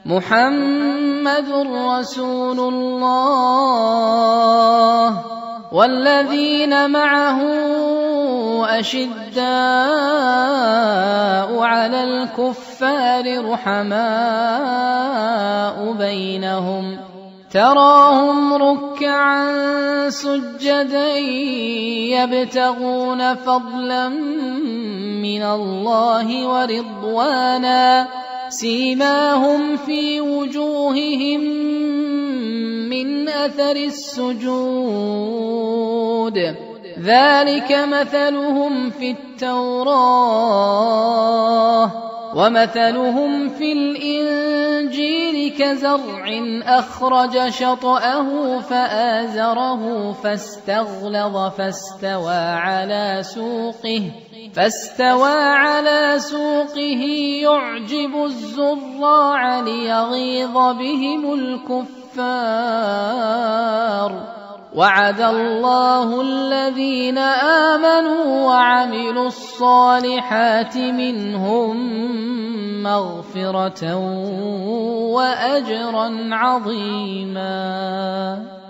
محمد رسول الله والذين معه أشداء على الكفار رحماء بينهم تراهم ركعا سجدا يبتغون فضلا من الله ورضوانا سيماهم في وجوههم من أثر السجود ذلك مثلهم في التوراة ومثلهم في الإنجيل كزرع أخرج شطأه فآزره فاستغلظ فاستوى على سوقه يعجب الزراع ليغيظ بهم الكفار وعد الله الذين آمنوا وعملوا الصالحات منهم مغفرة وأجرا عظيما.